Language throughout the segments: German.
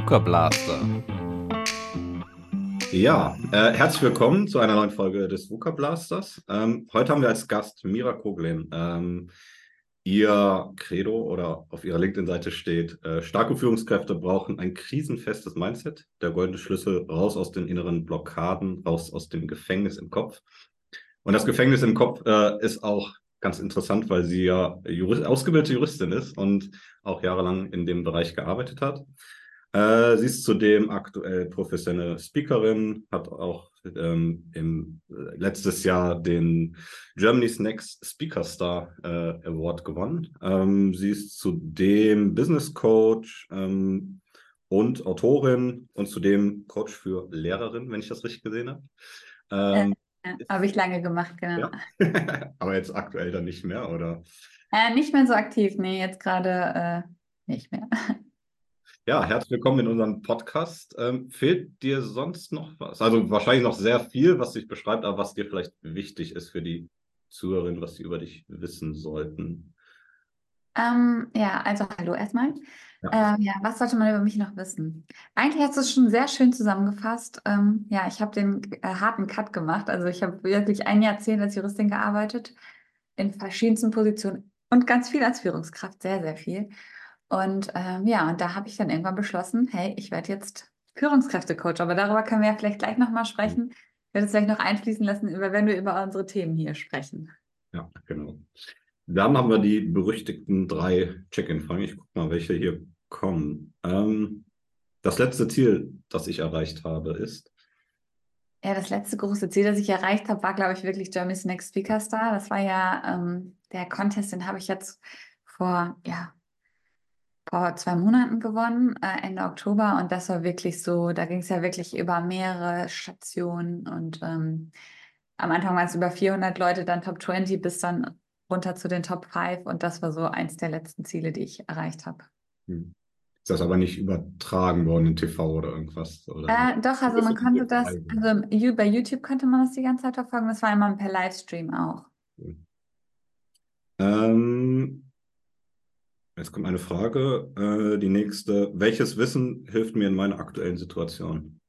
VUCA Blaster. Ja, herzlich willkommen zu einer neuen Folge des VUCA Blasters. Heute haben wir als Gast Mira Koglin. Ihr Credo oder auf ihrer LinkedIn-Seite steht, starke Führungskräfte brauchen ein krisenfestes Mindset, der goldene Schlüssel raus aus den inneren Blockaden, raus aus dem Gefängnis im Kopf. Und das Gefängnis im Kopf ist auch ganz interessant, weil sie ja ausgebildete Juristin ist und auch jahrelang in dem Bereich gearbeitet hat. Sie ist zudem aktuell professionelle Speakerin, hat auch letztes Jahr den Germany's Next Speaker Star Award gewonnen. Sie ist zudem Business Coach und Autorin und zudem Coach für Lehrerin, wenn ich das richtig gesehen habe. Äh, Ähm, ja, habe ich lange gemacht, genau. ja, aber jetzt aktuell dann nicht mehr, oder? Nicht mehr so aktiv, nee, jetzt gerade nicht mehr. Ja, herzlich willkommen in unserem Podcast. Fehlt dir sonst noch was? Also wahrscheinlich noch sehr viel, was dich beschreibt, aber was dir vielleicht wichtig ist für die Zuhörerinnen, was sie über dich wissen sollten. Ja, also hallo erstmal. Ja. Ja, was sollte man über mich noch wissen? Eigentlich hast du es schon sehr schön zusammengefasst. Ja, ich habe den harten Cut gemacht. Also ich habe wirklich ein Jahrzehnt als Juristin gearbeitet, in verschiedensten Positionen und ganz viel als Führungskraft, sehr, sehr viel. Und ja, und da habe ich dann irgendwann beschlossen, hey, ich werde jetzt Führungskräftecoach. Aber darüber können wir ja vielleicht gleich nochmal sprechen. Ich werde es vielleicht noch einfließen lassen, wenn wir über unsere Themen hier sprechen. Ja, genau. Dann haben wir die berüchtigten 3 Check-in-Fragen. Ich gucke mal, welche hier kommen. Das letzte Ziel, das ich erreicht habe, ist. Ja, das letzte große Ziel, das ich erreicht habe, war, glaube ich, wirklich Germany's Next Speaker Star. Das war ja der Contest, den habe ich jetzt ja, vor 2 Monaten gewonnen, Ende Oktober. Und das war wirklich so, da ging es ja wirklich über mehrere Stationen. Und am Anfang waren es über 400 Leute, dann Top 20 bis dann runter zu den Top 5. Und das war so eins der letzten Ziele, die ich erreicht habe. Ist das aber nicht übertragen worden in TV oder irgendwas? Oder? Doch, also man konnte das, also bei YouTube konnte man das die ganze Zeit verfolgen. Das war immer per Livestream auch. Ähm, Jetzt kommt eine Frage, die nächste. Welches Wissen hilft mir in meiner aktuellen Situation?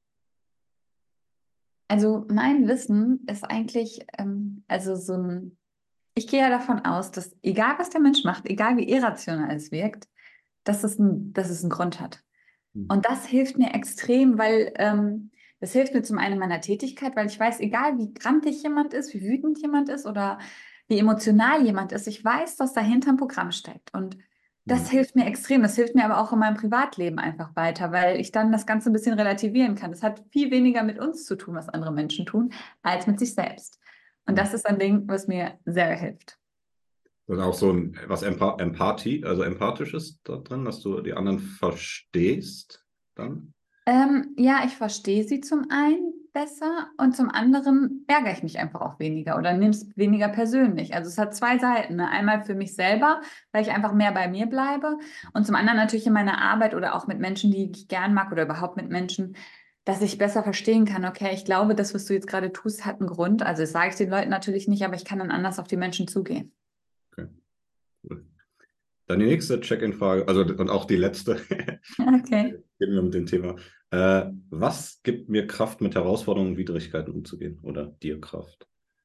Also mein Wissen ist eigentlich, also ich gehe ja davon aus, dass egal was der Mensch macht, egal wie irrational es wirkt, dass es einen Grund hat. Und das hilft mir extrem, weil das hilft mir zum einen in meiner Tätigkeit, weil ich weiß, egal wie grantig jemand ist, wie wütend jemand ist oder wie emotional jemand ist, ich weiß, dass dahinter ein Programm steckt. Und das hilft mir extrem. Das hilft mir aber auch in meinem Privatleben einfach weiter, weil ich dann das Ganze ein bisschen relativieren kann. Das hat viel weniger mit uns zu tun, was andere Menschen tun, als mit sich selbst. Und das ist ein Ding, was mir sehr hilft. Das ist auch so was Empathie, also Empathisches da drin, dass du die anderen verstehst dann? Ja, ich verstehe sie zum einen besser und zum anderen ärgere ich mich einfach auch weniger oder nehme es weniger persönlich. Also es hat zwei Seiten. Ne? Einmal für mich selber, weil ich einfach mehr bei mir bleibe und zum anderen natürlich in meiner Arbeit oder auch mit Menschen, die ich gern mag oder überhaupt mit Menschen, dass ich besser verstehen kann, okay, ich glaube, das, was du jetzt gerade tust, hat einen Grund. Also das sage ich den Leuten natürlich nicht, aber ich kann dann anders auf die Menschen zugehen. Okay, cool. Dann die nächste Check-in-Frage, also und auch die letzte. Okay. Gehen wir mit dem Thema. Was gibt mir Kraft, mit Herausforderungen und Widrigkeiten umzugehen? Oder dir Kraft?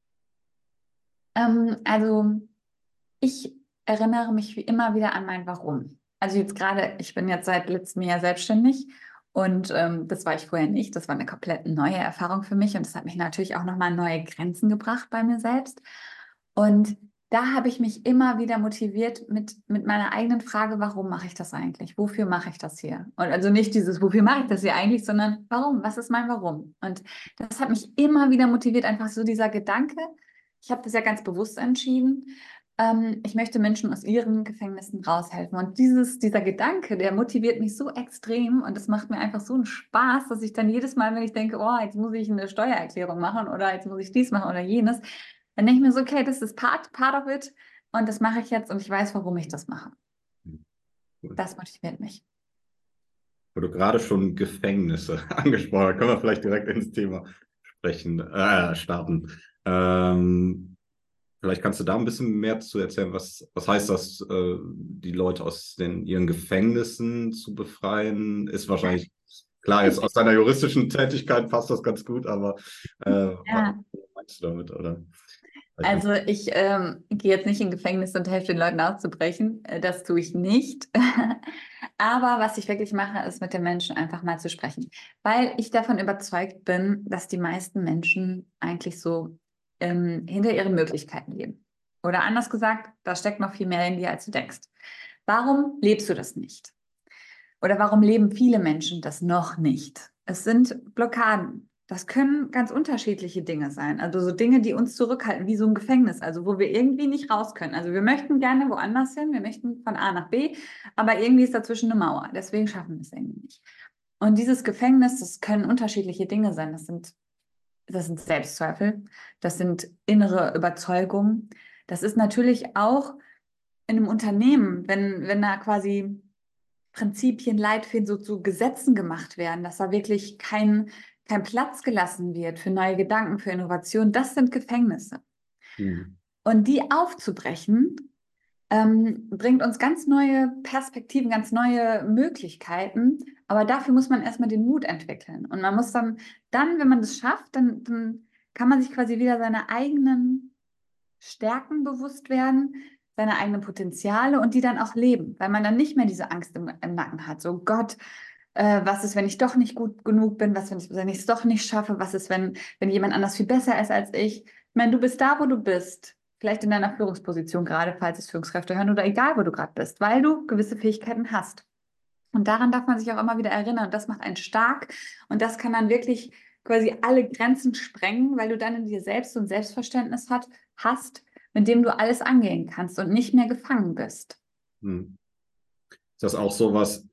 Also ich erinnere mich wie immer wieder an mein Warum. Also jetzt gerade, ich bin jetzt seit letztem Jahr selbstständig und das war ich vorher nicht. Das war eine komplett neue Erfahrung für mich und das hat mich natürlich auch nochmal an neue Grenzen gebracht bei mir selbst. Und da habe ich mich immer wieder motiviert mit meiner eigenen Frage, warum mache ich das eigentlich? Wofür mache ich das hier? Und also nicht dieses, wofür mache ich das hier eigentlich, sondern warum? Was ist mein Warum? Und das hat mich immer wieder motiviert, einfach so dieser Gedanke. Ich habe das ja ganz bewusst entschieden. Ich möchte Menschen aus ihren Gefängnissen raushelfen. Und dieser Gedanke, der motiviert mich so extrem und es macht mir einfach so einen Spaß, dass ich dann jedes Mal, wenn ich denke, oh, jetzt muss ich eine Steuererklärung machen oder jetzt muss ich dies machen oder jenes, dann denke ich mir so, okay, das ist part of it und das mache ich jetzt und ich weiß, warum ich das mache. Cool. Das motiviert mich. Wo du gerade schon Gefängnisse angesprochen hast, können wir vielleicht direkt ins Thema starten. Vielleicht kannst du da ein bisschen mehr zu erzählen. Was heißt das, die Leute aus ihren Gefängnissen zu befreien? Ist wahrscheinlich Klar, jetzt aus deiner juristischen Tätigkeit passt das ganz gut, aber was Ja. meinst du damit, oder? Also ich gehe jetzt nicht in Gefängnis und helfe den Leuten auszubrechen. Das tue ich nicht. Aber was ich wirklich mache, ist mit den Menschen einfach mal zu sprechen. Weil ich davon überzeugt bin, dass die meisten Menschen eigentlich so hinter ihren Möglichkeiten leben. Oder anders gesagt, da steckt noch viel mehr in dir, als du denkst. Warum lebst du das nicht? Oder warum leben viele Menschen das noch nicht? Es sind Blockaden. Das können ganz unterschiedliche Dinge sein. Also so Dinge, die uns zurückhalten, wie so ein Gefängnis, also wo wir irgendwie nicht raus können. Also wir möchten gerne woanders hin, wir möchten von A nach B, aber irgendwie ist dazwischen eine Mauer. Deswegen schaffen wir es irgendwie nicht. Und dieses Gefängnis, das können unterschiedliche Dinge sein. Das sind Selbstzweifel, das sind innere Überzeugungen. Das ist natürlich auch in einem Unternehmen, wenn da quasi Prinzipien, Leitfäden so zu Gesetzen gemacht werden, dass da wirklich kein Platz gelassen wird für neue Gedanken, für Innovation. Das sind Gefängnisse. Hm. Und die aufzubrechen, bringt uns ganz neue Perspektiven, ganz neue Möglichkeiten. Aber dafür muss man erstmal den Mut entwickeln. Und man muss dann, wenn man das schafft, dann kann man sich quasi wieder seine eigenen Stärken bewusst werden, seine eigenen Potenziale und die dann auch leben, weil man dann nicht mehr diese Angst im Nacken hat. So Gott, was ist, wenn ich doch nicht gut genug bin? Was, wenn ich es doch nicht schaffe? Was ist, wenn jemand anders viel besser ist als ich? Ich meine, du bist da, wo du bist. Vielleicht in deiner Führungsposition gerade, falls es Führungskräfte hören oder egal, wo du gerade bist, weil du gewisse Fähigkeiten hast. Und daran darf man sich auch immer wieder erinnern. Und das macht einen stark. Und das kann dann wirklich quasi alle Grenzen sprengen, weil du dann in dir selbst so ein Selbstverständnis hast, mit dem du alles angehen kannst und nicht mehr gefangen bist. Hm. Ist das auch so was,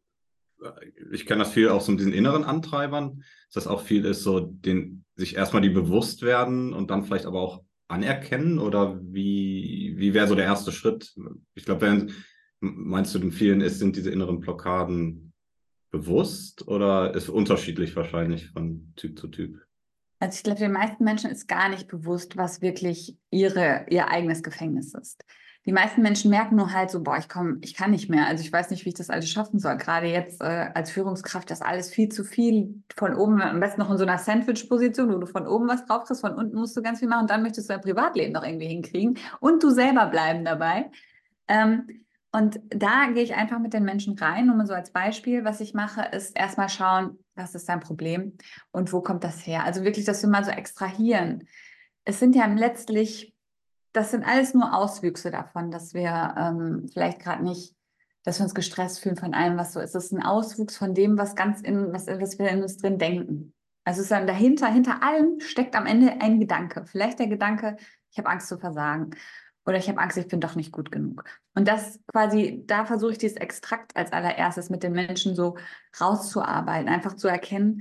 ich kenne das viel auch so mit diesen inneren Antreibern, dass das auch viel ist, so sich erstmal die bewusst werden und dann vielleicht aber auch anerkennen, oder wie wäre so der erste Schritt? Ich glaube, meinst du, den vielen sind diese inneren Blockaden bewusst oder ist unterschiedlich wahrscheinlich von Typ zu Typ? Also ich glaube, den meisten Menschen ist gar nicht bewusst, was wirklich ihr eigenes Gefängnis ist. Die meisten Menschen merken nur halt so, boah, ich kann nicht mehr. Also ich weiß nicht, wie ich das alles schaffen soll. Gerade jetzt als Führungskraft, das alles viel zu viel von oben, am besten noch in so einer Sandwich-Position, wo du von oben was drauf kriegst, von unten musst du ganz viel machen, dann möchtest du dein Privatleben noch irgendwie hinkriegen und du selber bleiben dabei. Ähm, und da gehe ich einfach mit den Menschen rein, nur mal so als Beispiel. Was ich mache, ist erstmal schauen, was ist dein Problem und wo kommt das her? Also wirklich, dass wir mal so extrahieren. Es sind ja letztlich, das sind alles nur Auswüchse davon, dass wir vielleicht gerade nicht, dass wir uns gestresst fühlen von allem, was so ist. Es ist ein Auswuchs von dem, was wir in uns drin denken. Also es ist dann dahinter, hinter allem steckt am Ende ein Gedanke. Vielleicht der Gedanke, ich habe Angst zu versagen. Oder ich habe Angst, ich bin doch nicht gut genug. Und das quasi, da versuche ich dieses Extrakt als allererstes mit den Menschen so rauszuarbeiten, einfach zu erkennen,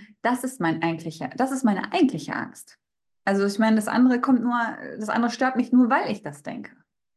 das ist meine eigentliche Angst. Also ich meine, das andere stört mich nur, weil ich das denke.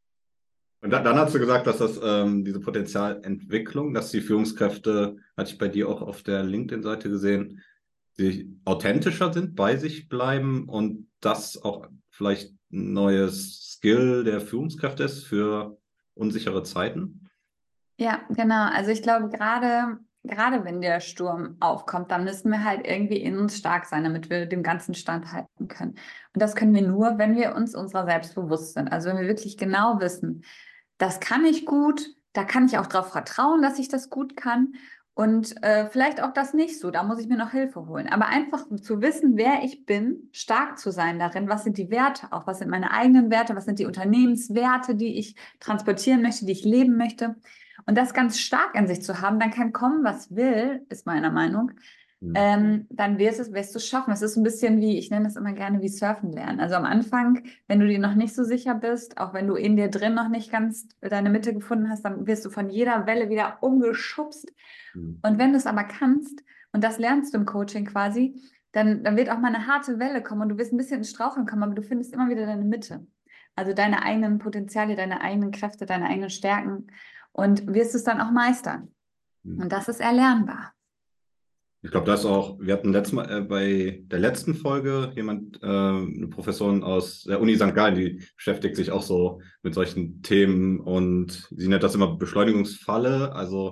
Und dann hast du gesagt, dass diese Potenzialentwicklung, dass die Führungskräfte, hatte ich bei dir auch auf der LinkedIn-Seite gesehen, die authentischer sind, bei sich bleiben und das auch vielleicht ein neues Skill der Führungskräfte ist für unsichere Zeiten. Ja, genau. Also ich glaube, gerade wenn der Sturm aufkommt, dann müssen wir halt irgendwie in uns stark sein, damit wir dem Ganzen standhalten können. Und das können wir nur, wenn wir uns unserer selbst bewusst sind. Also wenn wir wirklich genau wissen, das kann ich gut, da kann ich auch darauf vertrauen, dass ich das gut kann. Und vielleicht auch das nicht so, da muss ich mir noch Hilfe holen. Aber einfach zu wissen, wer ich bin, stark zu sein darin, was sind die Werte auch, was sind meine eigenen Werte, was sind die Unternehmenswerte, die ich transportieren möchte, die ich leben möchte. Und das ganz stark in sich zu haben, dann kann kommen, was will, ist meiner Meinung. Hm. Dann wirst du es schaffen. Es ist ein bisschen wie, ich nenne das immer gerne wie Surfen lernen. Also am Anfang, wenn du dir noch nicht so sicher bist, auch wenn du in dir drin noch nicht ganz deine Mitte gefunden hast, dann wirst du von jeder Welle wieder umgeschubst. Hm. Und wenn du es aber kannst, und das lernst du im Coaching quasi, dann wird auch mal eine harte Welle kommen und du wirst ein bisschen ins Straucheln kommen, aber du findest immer wieder deine Mitte. Also deine eigenen Potenziale, deine eigenen Kräfte, deine eigenen Stärken und wirst es dann auch meistern. Hm. Und das ist erlernbar. Ich glaube, das auch, wir hatten letztes Mal bei der letzten Folge eine Professorin aus der Uni St. Gallen, die beschäftigt sich auch so mit solchen Themen und sie nennt das immer Beschleunigungsfalle. Also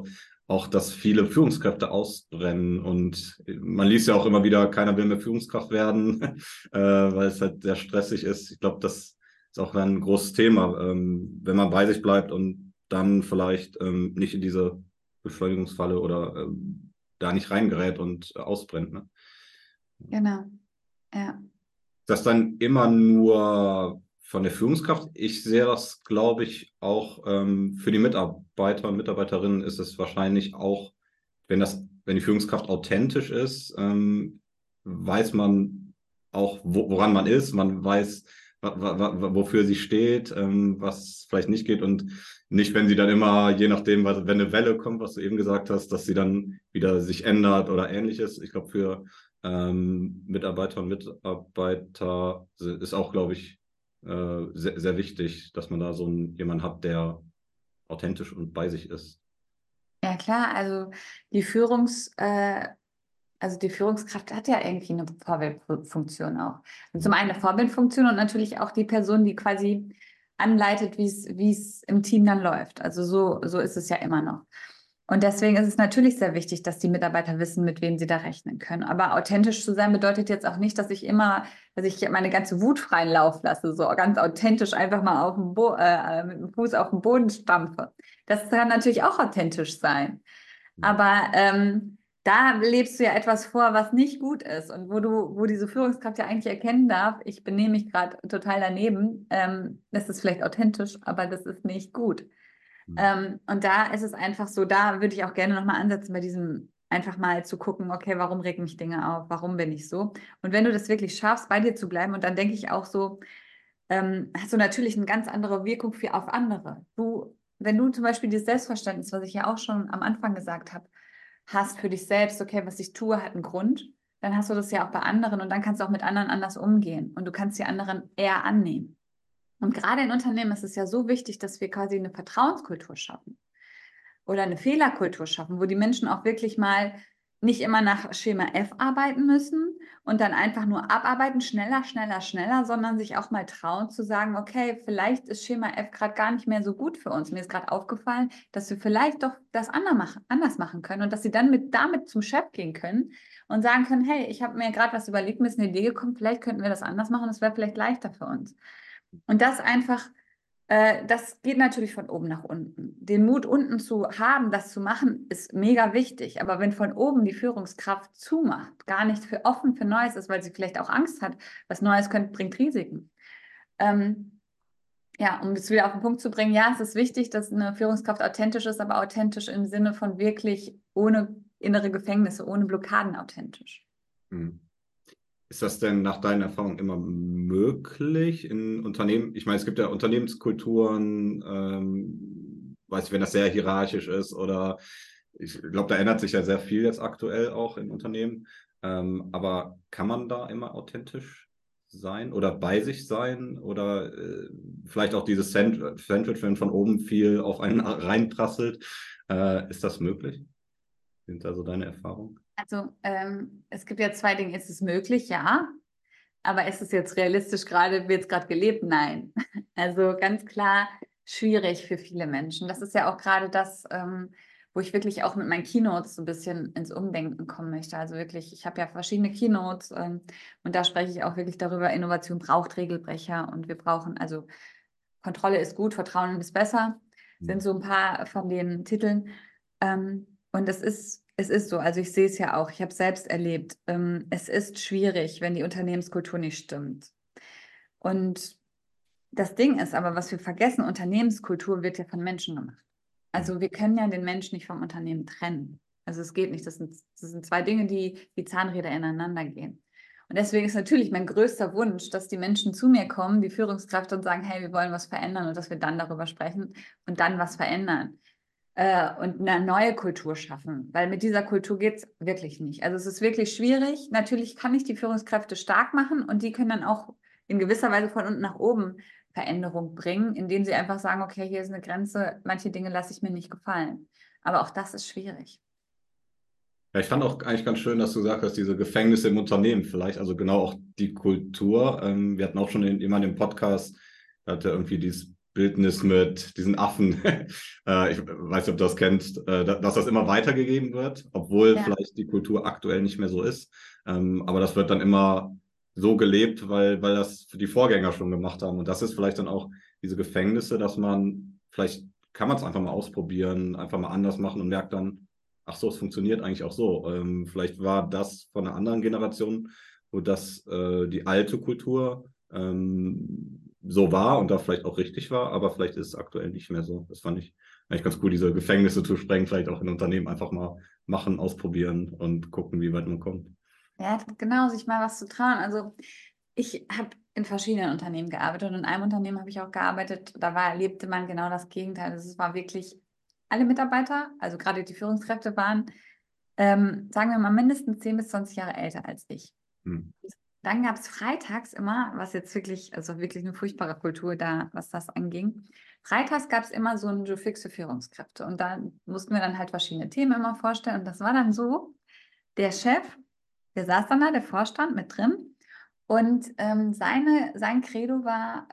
auch, dass viele Führungskräfte ausbrennen und man liest ja auch immer wieder, keiner will mehr Führungskraft werden, weil es halt sehr stressig ist. Ich glaube, das ist auch ein großes Thema, wenn man bei sich bleibt und dann vielleicht nicht in diese Beschleunigungsfalle oder da nicht reingerät und ausbrennt. Ne? Genau, ja. Das dann immer nur von der Führungskraft. Ich sehe das, glaube ich, auch für die Mitarbeiter und Mitarbeiterinnen ist es wahrscheinlich auch, wenn die Führungskraft authentisch ist, weiß man auch, woran man ist, man weiß, wofür sie steht, was vielleicht nicht geht und nicht, wenn sie dann immer, je nachdem, wenn eine Welle kommt, was du eben gesagt hast, dass sie dann wieder sich ändert oder ähnliches. Ich glaube, für Mitarbeiter und Mitarbeiter ist auch, glaube ich, sehr, sehr wichtig, dass man da so jemanden hat, der authentisch und bei sich ist. Ja, klar, also die also die Führungskraft hat ja irgendwie eine Vorbildfunktion auch. Und zum einen eine Vorbildfunktion und natürlich auch die Person, die quasi anleitet, wie es im Team dann läuft. Also so ist es ja immer noch. Und deswegen ist es natürlich sehr wichtig, dass die Mitarbeiter wissen, mit wem sie da rechnen können. Aber authentisch zu sein bedeutet jetzt auch nicht, dass ich meine ganze Wut freien Lauf lasse, so ganz authentisch einfach mal mit dem Fuß auf den Boden stampfe. Das kann natürlich auch authentisch sein. Aber da lebst du ja etwas vor, was nicht gut ist und wo diese Führungskraft ja eigentlich erkennen darf, ich benehme mich gerade total daneben. Das ist vielleicht authentisch, aber das ist nicht gut. Und da ist es einfach so, da würde ich auch gerne nochmal ansetzen bei diesem, einfach mal zu gucken, okay, warum regen mich Dinge auf, warum bin ich so? Und wenn du das wirklich schaffst, bei dir zu bleiben, und dann denke ich auch so, hast du natürlich eine ganz andere Wirkung auf andere. Wenn du zum Beispiel dieses Selbstverständnis, was ich ja auch schon am Anfang gesagt habe, hast für dich selbst, okay, was ich tue, hat einen Grund, dann hast du das ja auch bei anderen und dann kannst du auch mit anderen anders umgehen und du kannst die anderen eher annehmen. Und gerade in Unternehmen ist es ja so wichtig, dass wir quasi eine Vertrauenskultur schaffen oder eine Fehlerkultur schaffen, wo die Menschen auch wirklich mal nicht immer nach Schema F arbeiten müssen und dann einfach nur abarbeiten, schneller, schneller, schneller, sondern sich auch mal trauen zu sagen, okay, vielleicht ist Schema F gerade gar nicht mehr so gut für uns. Mir ist gerade aufgefallen, dass wir vielleicht doch das anders machen können und dass sie dann damit zum Chef gehen können und sagen können, hey, ich habe mir gerade was überlegt, mir ist eine Idee gekommen, vielleicht könnten wir das anders machen, das wäre vielleicht leichter für uns. Und das geht natürlich von oben nach unten. Den Mut unten zu haben, das zu machen, ist mega wichtig. Aber wenn von oben die Führungskraft zumacht, gar nicht offen für Neues ist, weil sie vielleicht auch Angst hat, was Neues bringt Risiken. Ja, um das wieder auf den Punkt zu bringen, ja, es ist wichtig, dass eine Führungskraft authentisch ist, aber authentisch im Sinne von wirklich ohne innere Gefängnisse, ohne Blockaden authentisch. Mhm. Ist das denn nach deinen Erfahrungen immer möglich in Unternehmen? Ich meine, es gibt ja Unternehmenskulturen, weiß ich, wenn das sehr hierarchisch ist oder ich glaube, da ändert sich ja sehr viel jetzt aktuell auch in Unternehmen. Aber kann man da immer authentisch sein oder bei sich sein oder vielleicht auch dieses Sandwich, wenn von oben viel auf einen reinprasselt, ist das möglich? Sind da so deine Erfahrungen? Also es gibt ja zwei Dinge. Ist es möglich? Ja. Aber ist es jetzt realistisch gerade, wird es gerade gelebt? Nein. Also ganz klar schwierig für viele Menschen. Das ist ja auch gerade das, wo ich wirklich auch mit meinen Keynotes so ein bisschen ins Umdenken kommen möchte. Also wirklich, ich habe ja verschiedene Keynotes und da spreche ich auch wirklich darüber, Innovation braucht Regelbrecher und wir brauchen, also Kontrolle ist gut, Vertrauen ist besser, sind so ein paar von den Titeln. Und es ist so, also ich sehe es ja auch, ich habe es selbst erlebt. Es ist schwierig, wenn die Unternehmenskultur nicht stimmt. Und das Ding ist aber, was wir vergessen, Unternehmenskultur wird ja von Menschen gemacht. Also wir können ja den Menschen nicht vom Unternehmen trennen. Also es geht nicht. Das sind zwei Dinge, die wie Zahnräder ineinander gehen. Und deswegen ist natürlich mein größter Wunsch, dass die Menschen zu mir kommen, die Führungskraft, und sagen, hey, wir wollen was verändern und dass wir dann darüber sprechen und dann was verändern und eine neue Kultur schaffen, weil mit dieser Kultur geht es wirklich nicht. Also es ist wirklich schwierig. Natürlich kann ich die Führungskräfte stark machen und die können dann auch in gewisser Weise von unten nach oben Veränderung bringen, indem sie einfach sagen, okay, hier ist eine Grenze, manche Dinge lasse ich mir nicht gefallen. Aber auch das ist schwierig. Ja, ich fand auch eigentlich ganz schön, dass du gesagt hast, diese Gefängnisse im Unternehmen vielleicht, also genau auch die Kultur. Wir hatten auch schon jemanden im Podcast, der hatte irgendwie dieses Bildnis mit diesen Affen, ich weiß nicht, ob du das kennst, dass das immer weitergegeben wird, obwohl Ja. vielleicht die Kultur aktuell nicht mehr so ist. Aber das wird dann immer so gelebt, weil das die Vorgänger schon gemacht haben. Und das ist vielleicht dann auch diese Gefängnisse, dass man, vielleicht kann man es einfach mal ausprobieren, einfach mal anders machen und merkt dann, ach so, es funktioniert eigentlich auch so. Vielleicht war das von einer anderen Generation, wo das die alte Kultur so war und da vielleicht auch richtig war, aber vielleicht ist es aktuell nicht mehr so. Das fand ich eigentlich ganz cool, diese Gefängnisse zu sprengen, vielleicht auch in Unternehmen einfach mal machen, ausprobieren und gucken, wie weit man kommt. Ja, genau, sich mal was zu trauen. Also ich habe in verschiedenen Unternehmen gearbeitet und in einem Unternehmen habe ich auch gearbeitet, erlebte man genau das Gegenteil. Also es war wirklich, alle Mitarbeiter, also gerade die Führungskräfte waren, sagen wir mal, mindestens 10 bis 20 Jahre älter als ich. Hm. Dann gab es freitags immer, was jetzt wirklich, also wirklich eine furchtbare Kultur da, was das anging. Freitags gab es immer so ein Joe Fix für Führungskräfte und da mussten wir dann halt verschiedene Themen immer vorstellen und das war dann so, der Chef, der saß dann da, der Vorstand mit drin und sein Credo war,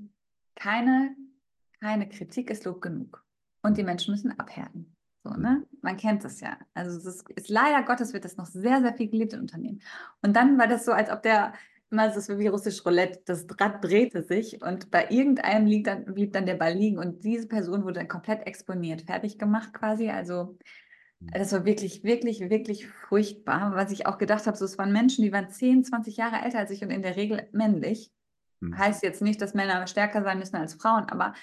keine Kritik ist Lob genug und die Menschen müssen abhärten. So, ne? Man kennt das ja. Also es ist leider Gottes wird das noch sehr, sehr viel gelebt in Unternehmen. Und dann war das so, als ob der immer so wie russisch Roulette, das Rad drehte sich und bei irgendeinem blieb dann der Ball liegen und diese Person wurde dann komplett exponiert, fertig gemacht quasi. Also das war wirklich, wirklich, wirklich furchtbar, was ich auch gedacht habe, so, es waren Menschen, die waren 10, 20 Jahre älter als ich und in der Regel männlich. Hm. Heißt jetzt nicht, dass Männer stärker sein müssen als Frauen, aber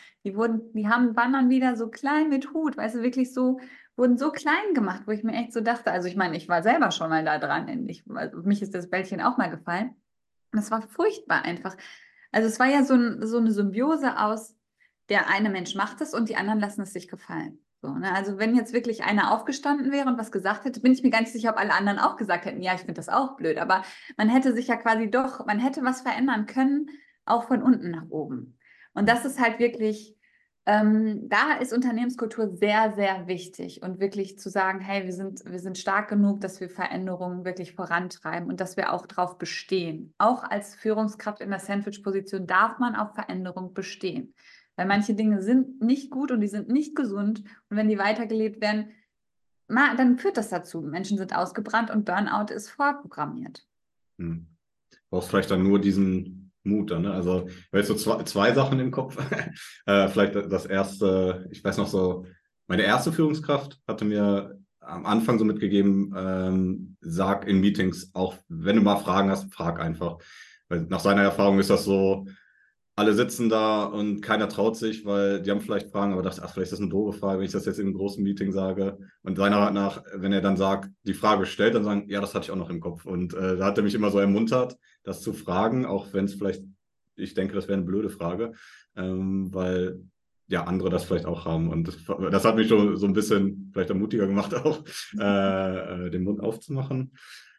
waren dann wieder so klein mit Hut, weißt du, wirklich so, wurden so klein gemacht, wo ich mir echt so dachte, also ich meine, ich war selber schon mal da dran, also mich ist das Bällchen auch mal gefallen. Und es war furchtbar einfach. Also es war ja so eine Symbiose aus, der eine Mensch macht es und die anderen lassen es sich gefallen. So, ne? Also wenn jetzt wirklich einer aufgestanden wäre und was gesagt hätte, bin ich mir gar nicht sicher, ob alle anderen auch gesagt hätten, ja, ich finde das auch blöd, aber man hätte sich ja quasi doch, man hätte was verändern können, auch von unten nach oben. Und das ist halt wirklich, da ist Unternehmenskultur sehr, sehr wichtig und wirklich zu sagen, hey, wir sind stark genug, dass wir Veränderungen wirklich vorantreiben und dass wir auch darauf bestehen. Auch als Führungskraft in der Sandwich-Position darf man auf Veränderung bestehen. Weil manche Dinge sind nicht gut und die sind nicht gesund. Und wenn die weitergelebt werden, dann führt das dazu. Menschen sind ausgebrannt und Burnout ist vorprogrammiert. Hm. Brauchst vielleicht dann nur diesen Mut dann, ne? Also, ich habe jetzt so zwei Sachen im Kopf. Vielleicht das erste, ich weiß noch so, meine erste Führungskraft hatte mir am Anfang so mitgegeben, sag in Meetings auch, wenn du mal Fragen hast, frag einfach. Weil nach seiner Erfahrung ist das so, alle sitzen da und keiner traut sich, weil die haben vielleicht Fragen, aber dachte, ach, vielleicht ist das eine doofe Frage, wenn ich das jetzt in einem großen Meeting sage. Und seiner nach, wenn er dann sagt, die Frage stellt, dann sagen, ja, das hatte ich auch noch im Kopf. Und da hat er mich immer so ermuntert, das zu fragen, auch wenn es vielleicht, ich denke, das wäre eine blöde Frage, weil ja andere das vielleicht auch haben. Und das hat mich schon so ein bisschen vielleicht ermutiger gemacht, auch den Mund aufzumachen.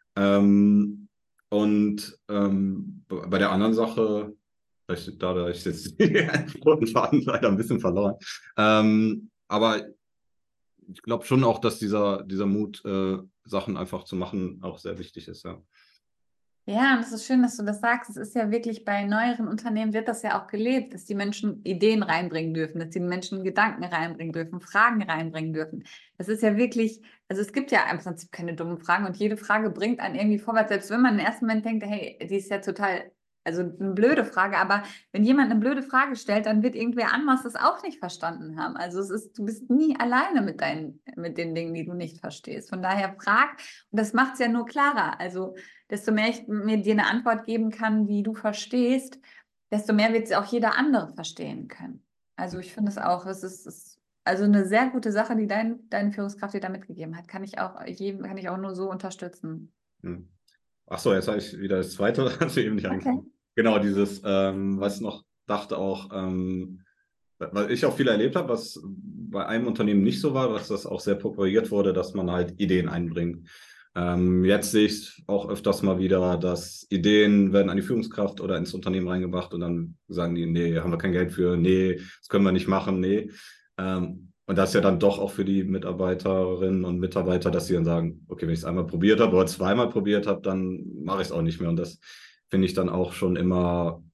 Bei der anderen Sache, da ich jetzt den roten Faden leider ein bisschen verloren. Aber ich glaube schon auch, dass dieser Mut, Sachen einfach zu machen, auch sehr wichtig ist, ja. Ja, und es ist schön, dass du das sagst. Es ist ja wirklich bei neueren Unternehmen wird das ja auch gelebt, dass die Menschen Ideen reinbringen dürfen, dass die Menschen Gedanken reinbringen dürfen, Fragen reinbringen dürfen. Das ist ja wirklich, also es gibt ja im Prinzip keine dummen Fragen und jede Frage bringt einen irgendwie vorwärts, selbst wenn man im ersten Moment denkt, hey, die ist ja total, also eine blöde Frage, aber wenn jemand eine blöde Frage stellt, dann wird irgendwer anders das auch nicht verstanden haben. Also du bist nie alleine mit den Dingen, die du nicht verstehst. Von daher frag, und das macht es ja nur klarer. Also desto mehr ich mir dir eine Antwort geben kann, die du verstehst, desto mehr wird es auch jeder andere verstehen können. Also ich finde es auch, ist also eine sehr gute Sache, die deine Führungskraft dir da mitgegeben hat. Kann ich auch nur so unterstützen. Hm. Ach so, jetzt habe ich wieder das zweite, was mir eben nicht Okay. eingefallen. Genau, dieses, was ich noch dachte auch, weil ich auch viel erlebt habe, was bei einem Unternehmen nicht so war, dass das auch sehr propagiert wurde, dass man halt Ideen einbringt. Jetzt sehe ich auch öfters mal wieder, dass Ideen werden an die Führungskraft oder ins Unternehmen reingebracht und dann sagen die, nee, haben wir kein Geld für, nee, das können wir nicht machen, nee. Und das ist ja dann doch auch für die Mitarbeiterinnen und Mitarbeiter, dass sie dann sagen, okay, wenn ich es einmal probiert habe oder zweimal probiert habe, dann mache ich es auch nicht mehr. Und das finde ich dann auch schon immer